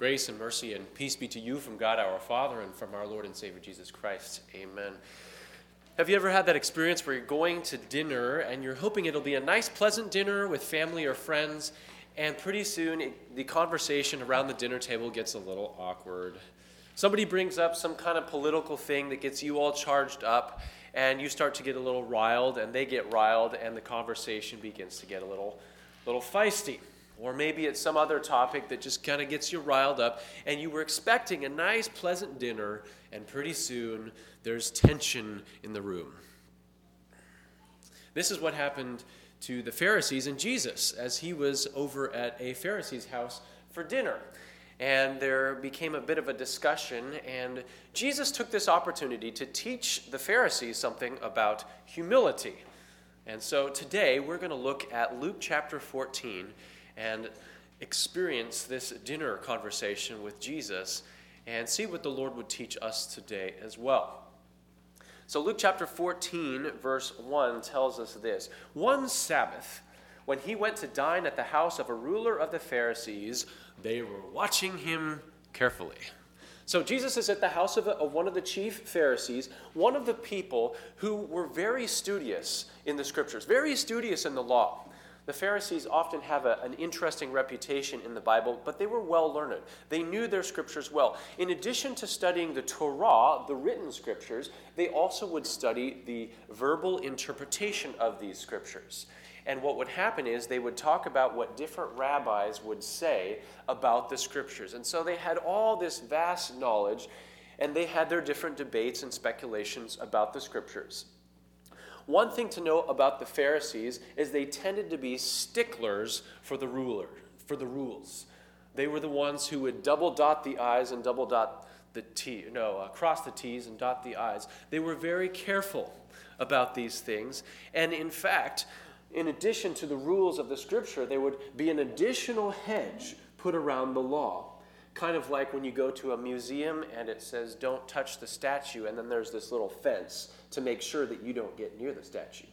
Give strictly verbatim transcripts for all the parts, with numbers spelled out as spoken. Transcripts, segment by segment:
Grace and mercy and peace be to you from God our Father and from our Lord and Savior Jesus Christ. Amen. Have you ever had that experience where you're going to dinner and you're hoping it'll be a nice, pleasant dinner with family or friends, and pretty soon it, the conversation around the dinner table gets a little awkward? Somebody brings up some kind of political thing that gets you all charged up, and you start to get a little riled, and they get riled, and the conversation begins to get a little, little feisty. Or maybe it's some other topic that just kind of gets you riled up, and you were expecting a nice, pleasant dinner, and pretty soon there's tension in the room. This is what happened to the Pharisees and Jesus as he was over at a Pharisee's house for dinner. And there became a bit of a discussion, and Jesus took this opportunity to teach the Pharisees something about humility. And so today we're going to look at Luke chapter fourteen and experience this dinner conversation with Jesus and see what the Lord would teach us today as well. So Luke chapter fourteen, verse one tells us this. One Sabbath, when he went to dine at the house of a ruler of the Pharisees, they were watching him carefully. So Jesus is at the house of, a, of one of the chief Pharisees, one of the people who were very studious in the scriptures, very studious in the law. The Pharisees often have a, an interesting reputation in the Bible, but they were well learned. They knew their scriptures well. In addition to studying the Torah, the written scriptures, they also would study the verbal interpretation of these scriptures. And what would happen is they would talk about what different rabbis would say about the scriptures. And so they had all this vast knowledge, and they had their different debates and speculations about the scriptures. One thing to know about the Pharisees is they tended to be sticklers for the ruler, for the rules. They were the ones who would double dot the I's and double dot the T, no, uh, cross the T's and dot the I's. They were very careful about these things. And in fact, in addition to the rules of the scripture, there would be an additional hedge put around the law. Kind of like when you go to a museum and it says, don't touch the statue, and then there's this little fence to make sure that you don't get near the statue.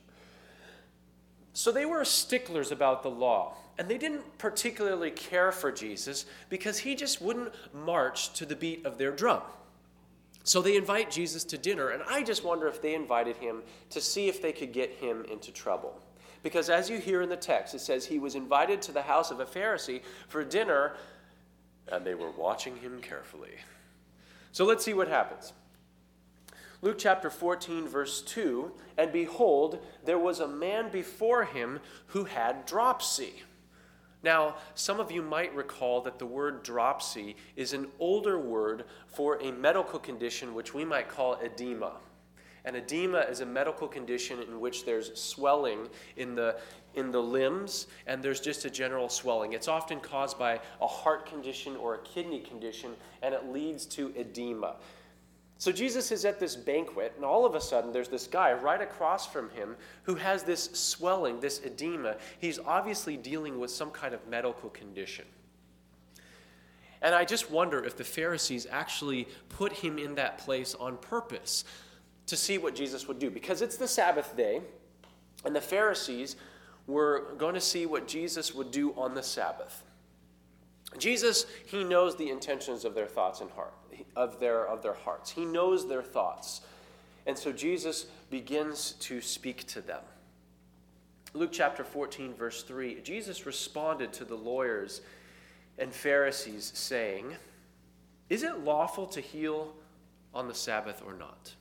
So they were sticklers about the law, and they didn't particularly care for Jesus because he just wouldn't march to the beat of their drum. So they invite Jesus to dinner, and I just wonder if they invited him to see if they could get him into trouble. Because as you hear in the text, it says he was invited to the house of a Pharisee for dinner, and they were watching him carefully. So let's see what happens. Luke chapter fourteen, verse two, and behold, there was a man before him who had dropsy. Now, some of you might recall that the word dropsy is an older word for a medical condition which we might call edema. And edema is a medical condition in which there's swelling in the in the limbs, and there's just a general swelling. It's often caused by a heart condition or a kidney condition, and it leads to edema. So Jesus is at this banquet, and all of a sudden there's this guy right across from him who has this swelling, this edema. He's obviously dealing with some kind of medical condition. And I just wonder if the Pharisees actually put him in that place on purpose to see what Jesus would do. Because it's the Sabbath day, and the Pharisees were going to see what Jesus would do on the Sabbath. Jesus, he knows the intentions of their thoughts and heart, of their, of their hearts. He knows their thoughts. And so Jesus begins to speak to them. Luke chapter fourteen, verse three, Jesus responded to the lawyers and Pharisees, saying, "Is it lawful to heal on the Sabbath or not?"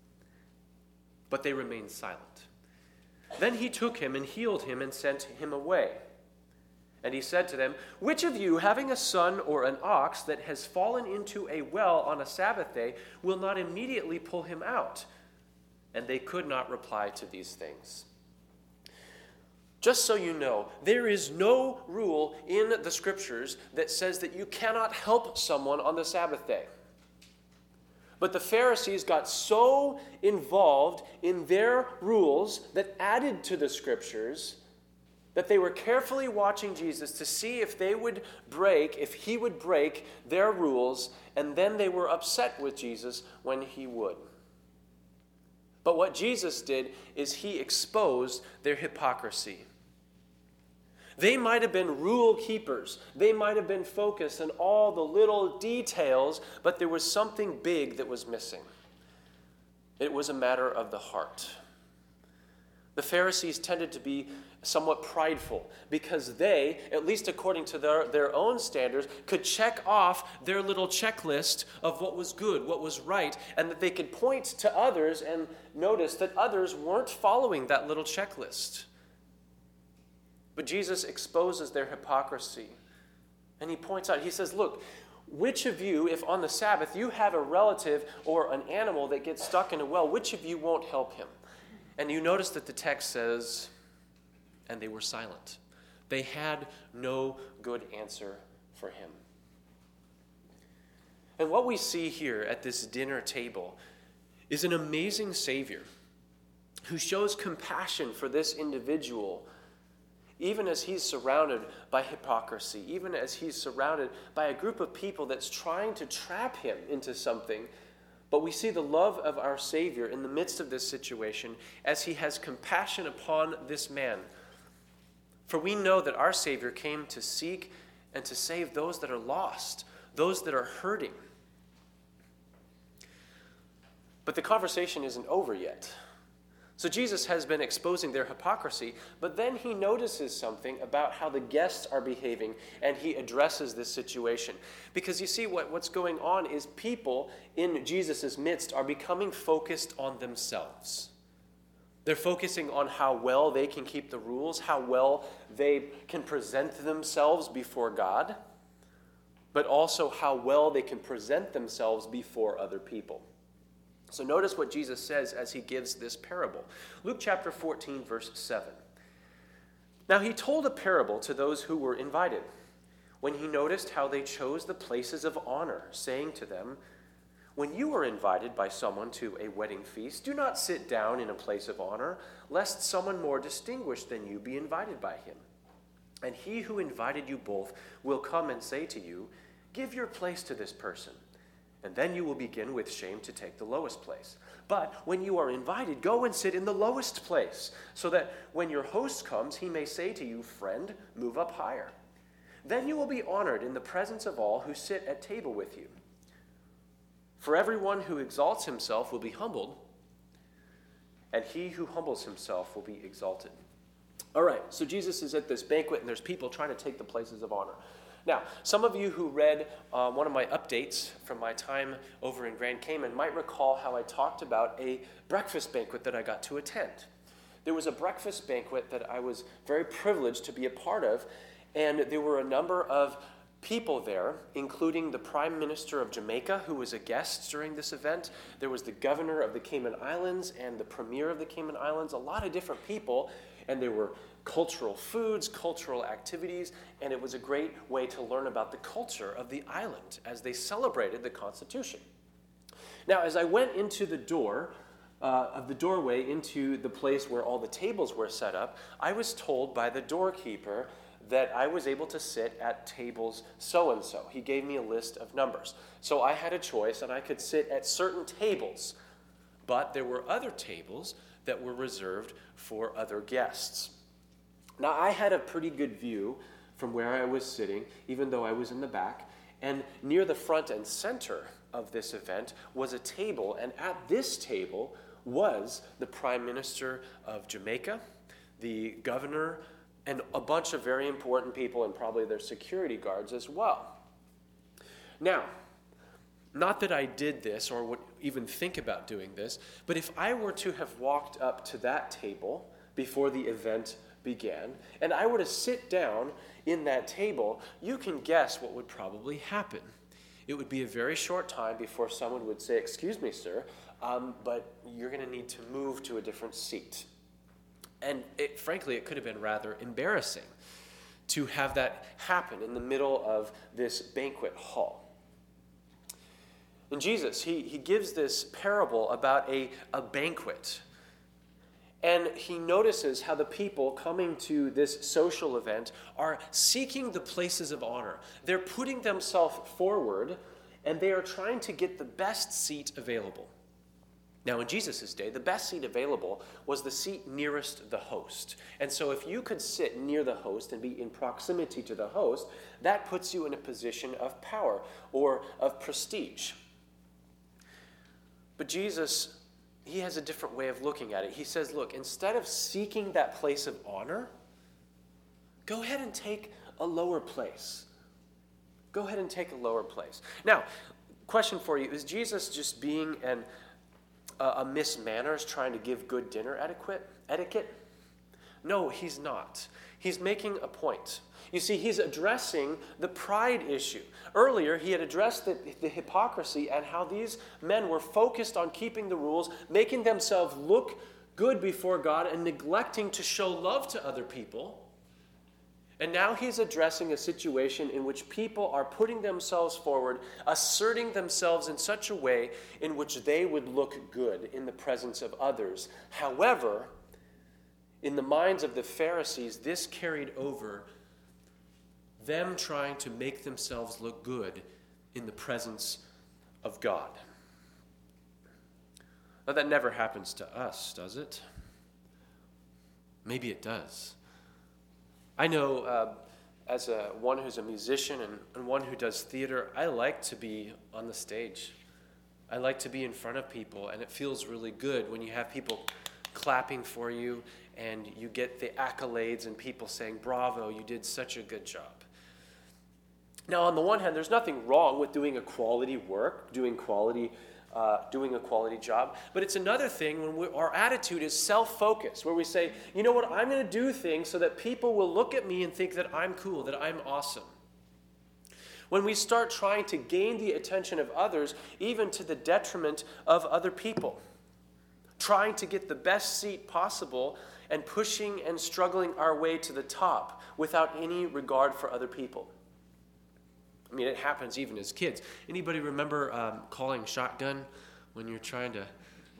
But they remained silent. Then he took him and healed him and sent him away. And he said to them, "Which of you, having a son or an ox that has fallen into a well on a Sabbath day, will not immediately pull him out?" And they could not reply to these things. Just so you know, there is no rule in the scriptures that says that you cannot help someone on the Sabbath day. But the Pharisees got so involved in their rules that added to the scriptures that they were carefully watching Jesus to see if they would break, if he would break their rules, and then they were upset with Jesus when he would. But what Jesus did is he exposed their hypocrisy. They might have been rule keepers. They might have been focused on all the little details, but there was something big that was missing. It was a matter of the heart. The Pharisees tended to be somewhat prideful because they, at least according to their, their own standards, could check off their little checklist of what was good, what was right, and that they could point to others and notice that others weren't following that little checklist. But Jesus exposes their hypocrisy, and he points out, he says, look, which of you, if on the Sabbath you have a relative or an animal that gets stuck in a well, which of you won't help him? And you notice that the text says, and they were silent. They had no good answer for him. And what we see here at this dinner table is an amazing Savior who shows compassion for this individual, even as he's surrounded by hypocrisy, even as he's surrounded by a group of people that's trying to trap him into something. But we see the love of our Savior in the midst of this situation as he has compassion upon this man. For we know that our Savior came to seek and to save those that are lost, those that are hurting. But the conversation isn't over yet. So Jesus has been exposing their hypocrisy, but then he notices something about how the guests are behaving, and he addresses this situation. Because you see, what, what's going on is people in Jesus' midst are becoming focused on themselves. They're focusing on how well they can keep the rules, how well they can present themselves before God, but also how well they can present themselves before other people. So notice what Jesus says as he gives this parable. Luke chapter fourteen, verse seven. Now he told a parable to those who were invited, when he noticed how they chose the places of honor, saying to them, when you are invited by someone to a wedding feast, do not sit down in a place of honor, lest someone more distinguished than you be invited by him. And he who invited you both will come and say to you, give your place to this person. And then you will begin with shame to take the lowest place. But when you are invited, go and sit in the lowest place, so that when your host comes, he may say to you, friend, move up higher. Then you will be honored in the presence of all who sit at table with you. For everyone who exalts himself will be humbled, and he who humbles himself will be exalted. All right, so Jesus is at this banquet, and there's people trying to take the places of honor. Now, some of you who read uh, one of my updates from my time over in Grand Cayman might recall how I talked about a breakfast banquet that I got to attend. There was a breakfast banquet that I was very privileged to be a part of, and there were a number of people there, including the Prime Minister of Jamaica, who was a guest during this event. There was the governor of the Cayman Islands and the premier of the Cayman Islands, a lot of different people, and there were cultural foods, cultural activities, and it was a great way to learn about the culture of the island as they celebrated the Constitution. Now, as I went into the door, uh, of the doorway into the place where all the tables were set up, I was told by the doorkeeper that I was able to sit at tables so-and-so. He gave me a list of numbers. So I had a choice, and I could sit at certain tables, but there were other tables that were reserved for other guests. Now, I had a pretty good view from where I was sitting, even though I was in the back, and near the front and center of this event was a table, and at this table was the Prime Minister of Jamaica, the governor, and a bunch of very important people, and probably their security guards as well. Now, not that I did this or would even think about doing this, but if I were to have walked up to that table before the event began, and I were to sit down in that table, you can guess what would probably happen. It would be a very short time before someone would say, excuse me, sir, um, but you're going to need to move to a different seat. And it, frankly, it could have been rather embarrassing to have that happen in the middle of this banquet hall. And Jesus, he, he gives this parable about a, a banquet. And he notices how the people coming to this social event are seeking the places of honor. They're putting themselves forward, and they are trying to get the best seat available. Now, in Jesus' day, the best seat available was the seat nearest the host. And so if you could sit near the host and be in proximity to the host, that puts you in a position of power or of prestige. But Jesus, he has a different way of looking at it. He says, look, instead of seeking that place of honor, go ahead and take a lower place. Go ahead and take a lower place. Now, question for you, is Jesus just being an a Miss Manners trying to give good dinner etiquette? etiquette? No, he's not. He's making a point. You see, he's addressing the pride issue. Earlier, he had addressed the, the hypocrisy and how these men were focused on keeping the rules, making themselves look good before God, and neglecting to show love to other people. And now he's addressing a situation in which people are putting themselves forward, asserting themselves in such a way in which they would look good in the presence of others. However, in the minds of the Pharisees, this carried over them trying to make themselves look good in the presence of God. Now, that never happens to us, does it? Maybe it does. I know uh, as a, one who's a musician and, and one who does theater, I like to be on the stage. I like to be in front of people, and it feels really good when you have people clapping for you and you get the accolades and people saying, bravo, you did such a good job. Now, on the one hand, there's nothing wrong with doing a quality work, doing quality Uh, doing a quality job. But it's another thing when we, our attitude is self-focused, where we say, you know what, I'm going to do things so that people will look at me and think that I'm cool, that I'm awesome. When we start trying to gain the attention of others, even to the detriment of other people, trying to get the best seat possible and pushing and struggling our way to the top without any regard for other people. I mean, it happens even as kids. Anybody remember um, calling shotgun when you're trying to...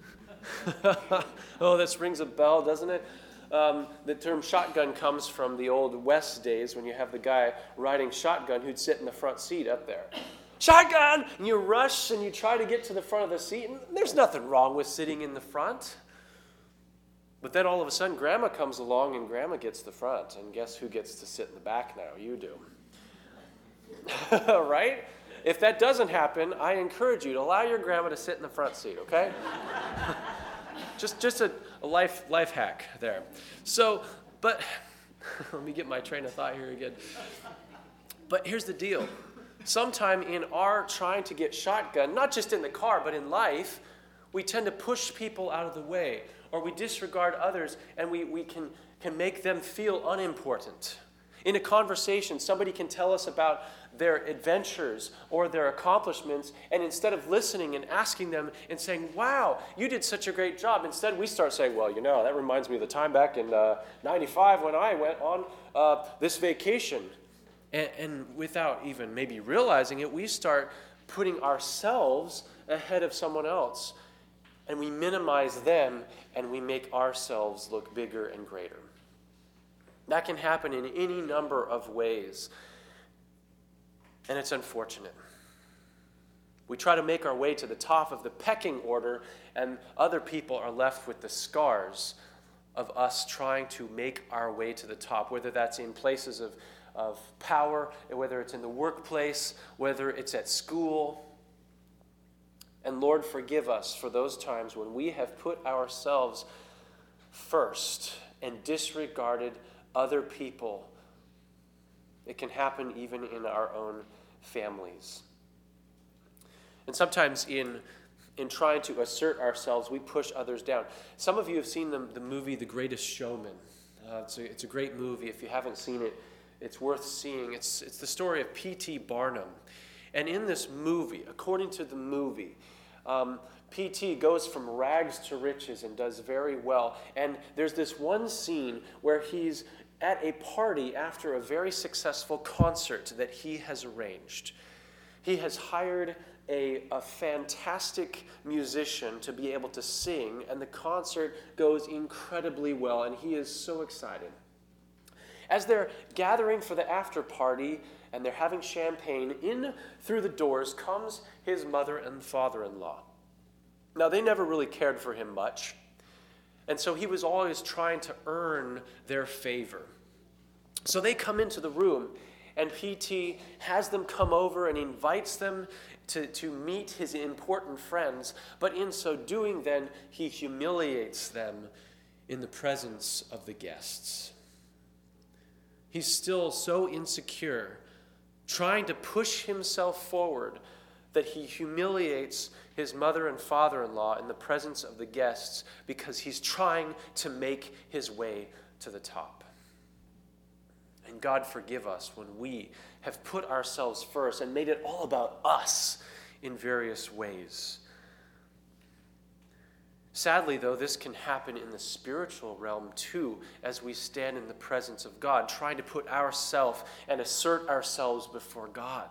Oh, this rings a bell, doesn't it? Um, the term shotgun comes from the old West days when you have the guy riding shotgun who'd sit in the front seat up there. Shotgun! And you rush and you try to get to the front of the seat, and there's nothing wrong with sitting in the front. But then all of a sudden, Grandma comes along and Grandma gets the front, and guess who gets to sit in the back now? You do. Right? If that doesn't happen, I encourage you to allow your grandma to sit in the front seat, okay? just just a, a life life hack there. So, but let me get my train of thought here again. But here's the deal. Sometime in our trying to get shotgun, not just in the car, but in life, we tend to push people out of the way, or we disregard others, and we, we can, can make them feel unimportant. In a conversation, somebody can tell us about their adventures or their accomplishments, and instead of listening and asking them and saying, wow, you did such a great job, instead we start saying, well, you know, that reminds me of the time back in uh, ninety-five when I went on uh, this vacation. And, and without even maybe realizing it, we start putting ourselves ahead of someone else, and we minimize them, and we make ourselves look bigger and greater. That can happen in any number of ways, and it's unfortunate. We try to make our way to the top of the pecking order, and other people are left with the scars of us trying to make our way to the top, whether that's in places of, of power, whether it's in the workplace, whether it's at school. And Lord, forgive us for those times when we have put ourselves first and disregarded other people. It can happen even in our own families. And sometimes in, in trying to assert ourselves, we push others down. Some of you have seen the, the movie The Greatest Showman. Uh, it's, a, it's a great movie. If you haven't seen it, it's worth seeing. It's, it's the story of P T Barnum. And in this movie, according to the movie, um, P T goes from rags to riches and does very well. And there's this one scene where he's at a party after a very successful concert that he has arranged. He has hired a, a fantastic musician to be able to sing, and the concert goes incredibly well, and he is so excited. As they're gathering for the after party and they're having champagne, in through the doors comes his mother and father-in-law. Now, they never really cared for him much, and so he was always trying to earn their favor. So they come into the room, and P T has them come over and invites them to, to meet his important friends, but in so doing, then, he humiliates them in the presence of the guests. He's still so insecure, trying to push himself forward, that he humiliates his mother and father-in-law in the presence of the guests because he's trying to make his way to the top. And God forgive us when we have put ourselves first and made it all about us in various ways. Sadly, though, this can happen in the spiritual realm too, as we stand in the presence of God, trying to put ourselves and assert ourselves before God.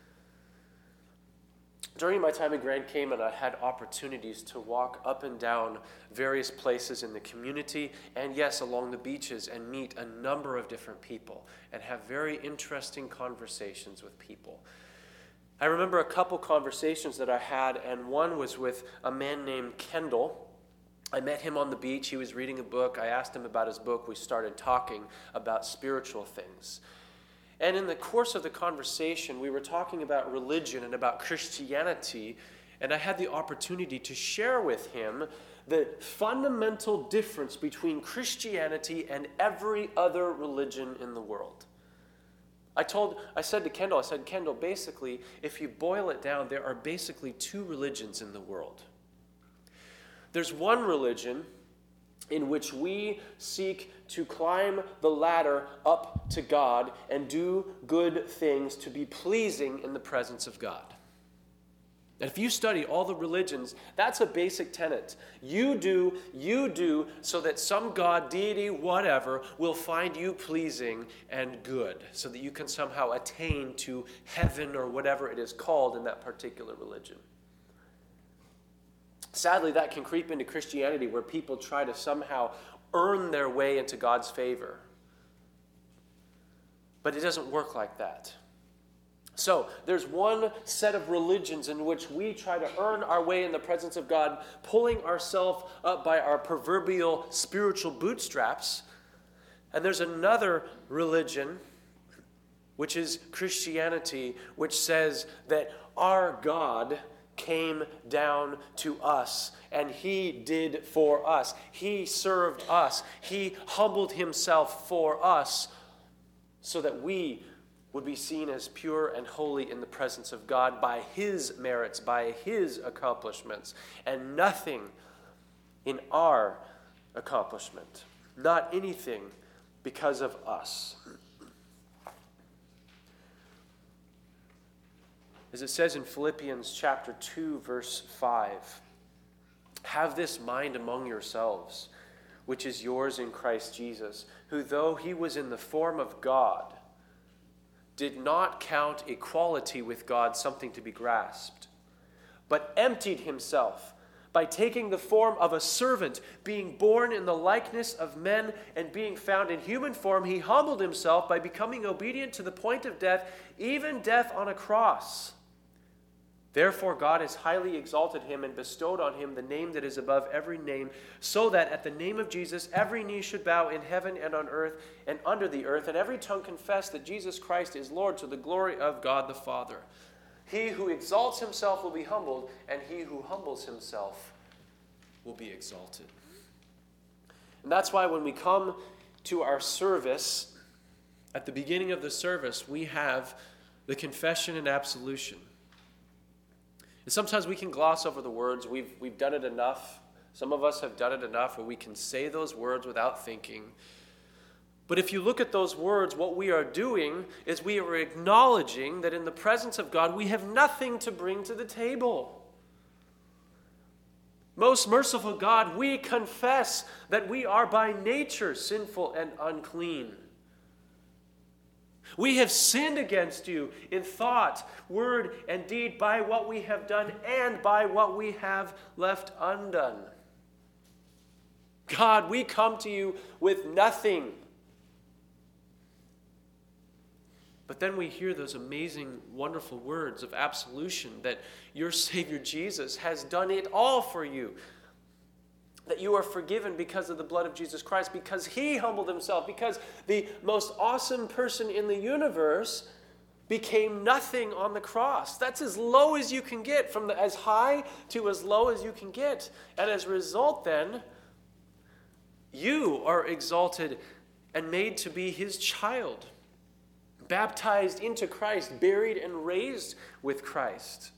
During my time in Grand Cayman, I had opportunities to walk up and down various places in the community, and yes, along the beaches, and meet a number of different people and have very interesting conversations with people. I remember a couple conversations that I had, and one was with a man named Kendall. I met him on the beach. He was reading a book. I asked him about his book. We started talking about spiritual things. And in the course of the conversation, we were talking about religion and about Christianity, and I had the opportunity to share with him the fundamental difference between Christianity and every other religion in the world. I told, I said to Kendall, I said, Kendall, basically, if you boil it down, there are basically two religions in the world. There's one religion in which we seek to climb the ladder up to God and do good things to be pleasing in the presence of God. And if you study all the religions, that's a basic tenet. You do, you do, so that some God, deity, whatever, will find you pleasing and good, so that you can somehow attain to heaven or whatever it is called in that particular religion. Sadly, that can creep into Christianity, where people try to somehow earn their way into God's favor. But it doesn't work like that. So, there's one set of religions in which we try to earn our way in the presence of God, pulling ourselves up by our proverbial spiritual bootstraps. And there's another religion, which is Christianity, which says that our God came down to us, and he did for us. He served us. He humbled himself for us so that we would be seen as pure and holy in the presence of God by his merits, by his accomplishments, and nothing in our accomplishment. Not anything because of us. As it says in Philippians chapter two, verse five, have this mind among yourselves, which is yours in Christ Jesus, who though he was in the form of God, did not count equality with God something to be grasped, but emptied himself by taking the form of a servant, being born in the likeness of men, and being found in human form, he humbled himself by becoming obedient to the point of death, even death on a cross. Therefore God has highly exalted him and bestowed on him the name that is above every name, so that at the name of Jesus every knee should bow in heaven and on earth and under the earth, and every tongue confess that Jesus Christ is Lord, to the glory of God the Father. He who exalts himself will be humbled, and he who humbles himself will be exalted. And that's why when we come to our service, at the beginning of the service, we have the confession and absolution. And sometimes we can gloss over the words. We've, we've done it enough. Some of us have done it enough where we can say those words without thinking. But if you look at those words, what we are doing is we are acknowledging that in the presence of God, we have nothing to bring to the table. Most merciful God, we confess that we are by nature sinful and unclean. We have sinned against you in thought, word, and deed, by what we have done and by what we have left undone. God, we come to you with nothing. But then we hear those amazing, wonderful words of absolution that your Savior Jesus has done it all for you. That you are forgiven because of the blood of Jesus Christ, because he humbled himself, because the most awesome person in the universe became nothing on the cross. That's as low as you can get, from the, as high to as low as you can get. And as a result then, you are exalted and made to be his child, baptized into Christ, buried and raised with Christ.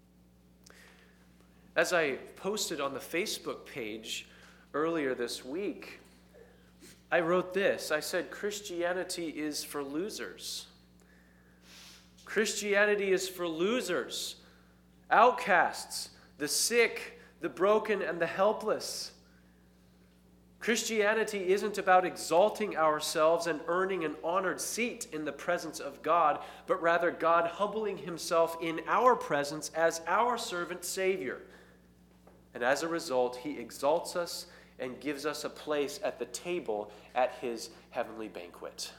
As I posted on the Facebook page earlier this week, I wrote this. I said, Christianity is for losers. Christianity is for losers, outcasts, the sick, the broken, and the helpless. Christianity isn't about exalting ourselves and earning an honored seat in the presence of God, but rather God humbling himself in our presence as our servant Savior. And as a result, he exalts us and gives us a place at the table at his heavenly banquet.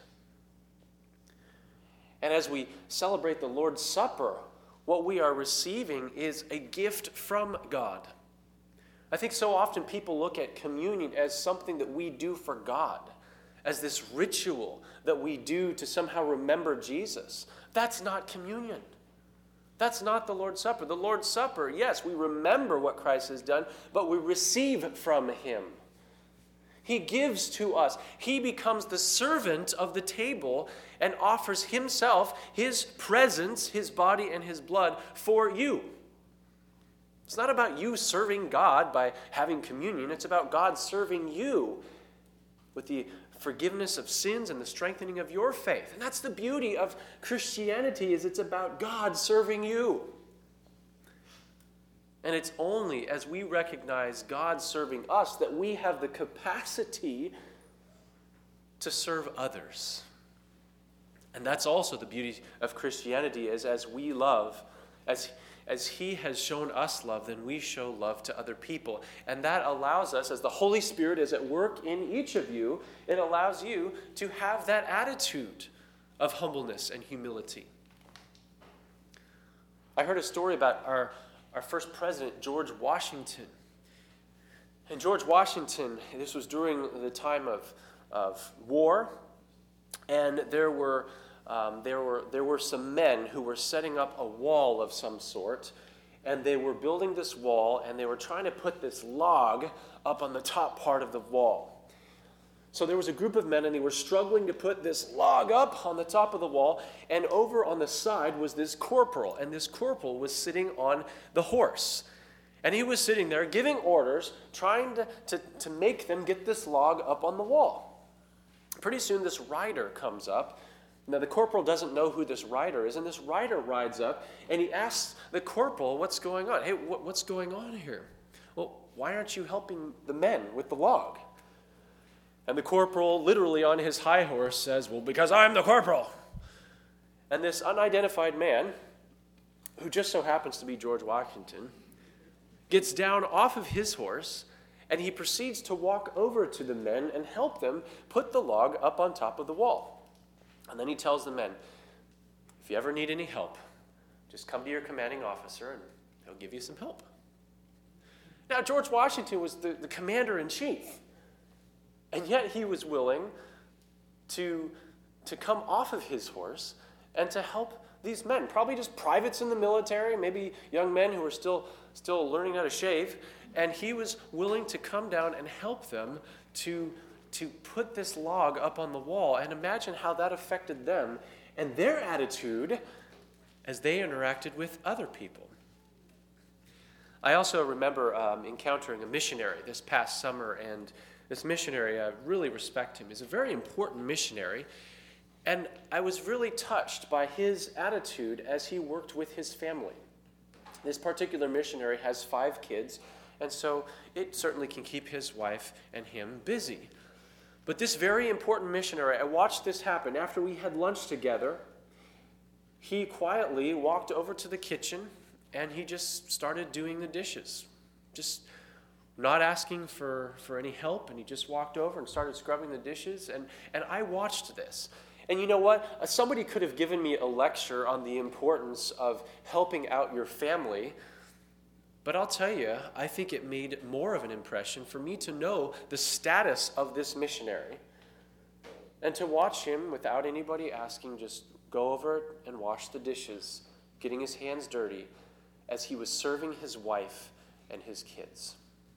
And as we celebrate the Lord's Supper, what we are receiving is a gift from God. I think so often people look at communion as something that we do for God, as this ritual that we do to somehow remember Jesus. That's not communion. That's not the Lord's Supper. The Lord's Supper, yes, we remember what Christ has done, but we receive from him. He gives to us. He becomes the servant of the table and offers himself, his presence, his body, and his blood for you. It's not about you serving God by having communion. It's about God serving you with the forgiveness of sins and the strengthening of your faith. And that's the beauty of Christianity, is it's about God serving you. And it's only as we recognize God serving us that we have the capacity to serve others. And that's also the beauty of Christianity, is as we love, as As he has shown us love, then we show love to other people. And that allows us, as the Holy Spirit is at work in each of you, it allows you to have that attitude of humbleness and humility. I heard a story about our, our first president, George Washington. And George Washington, this was during the time of, of war, and there were Um, there were there were some men who were setting up a wall of some sort, and they were building this wall, and they were trying to put this log up on the top part of the wall. So there was a group of men, and they were struggling to put this log up on the top of the wall, and over on the side was this corporal, and this corporal was sitting on the horse. And he was sitting there giving orders, trying to, to, to make them get this log up on the wall. Pretty soon this rider comes up. Now, the corporal doesn't know who this rider is, and this rider rides up, and he asks the corporal what's going on. Hey, what, what's going on here? Well, why aren't you helping the men with the log? And the corporal, literally on his high horse, says, well, because I'm the corporal. And this unidentified man, who just so happens to be George Washington, gets down off of his horse, and he proceeds to walk over to the men and help them put the log up on top of the wall. And then he tells the men, if you ever need any help, just come to your commanding officer and he'll give you some help. Now, George Washington was the, the commander-in-chief, and yet he was willing to, to come off of his horse and to help these men, probably just privates in the military, maybe young men who were still, still learning how to shave, and he was willing to come down and help them to to put this log up on the wall. And imagine how that affected them and their attitude as they interacted with other people. I also remember um, encountering a missionary this past summer, and this missionary, I really respect him. He's a very important missionary, and I was really touched by his attitude as he worked with his family. This particular missionary has five kids, and so it certainly can keep his wife and him busy. But this very important missionary, I watched this happen. After we had lunch together, he quietly walked over to the kitchen and he just started doing the dishes. Just not asking for, for any help, and he just walked over and started scrubbing the dishes. And, and I watched this. And you know what? Uh, Somebody could have given me a lecture on the importance of helping out your family. But I'll tell you, I think it made more of an impression for me to know the status of this missionary and to watch him without anybody asking, just go over and wash the dishes, getting his hands dirty as he was serving his wife and his kids.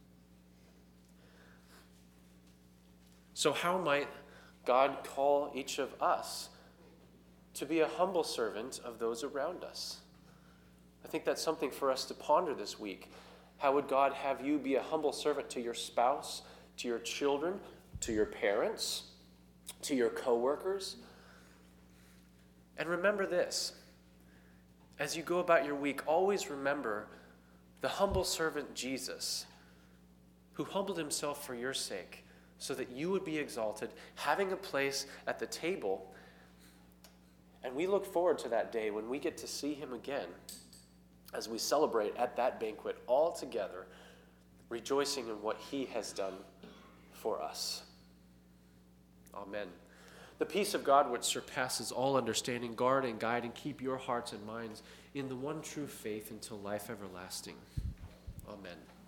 So how might God call each of us to be a humble servant of those around us? I think that's something for us to ponder this week. How would God have you be a humble servant to your spouse, to your children, to your parents, to your coworkers? And remember this, as you go about your week, always remember the humble servant Jesus, who humbled himself for your sake, so that you would be exalted, having a place at the table. And we look forward to that day when we get to see him again, as we celebrate at that banquet all together, rejoicing in what he has done for us. Amen. The peace of God, which surpasses all understanding, guard and guide and keep your hearts and minds in the one true faith until life everlasting. Amen.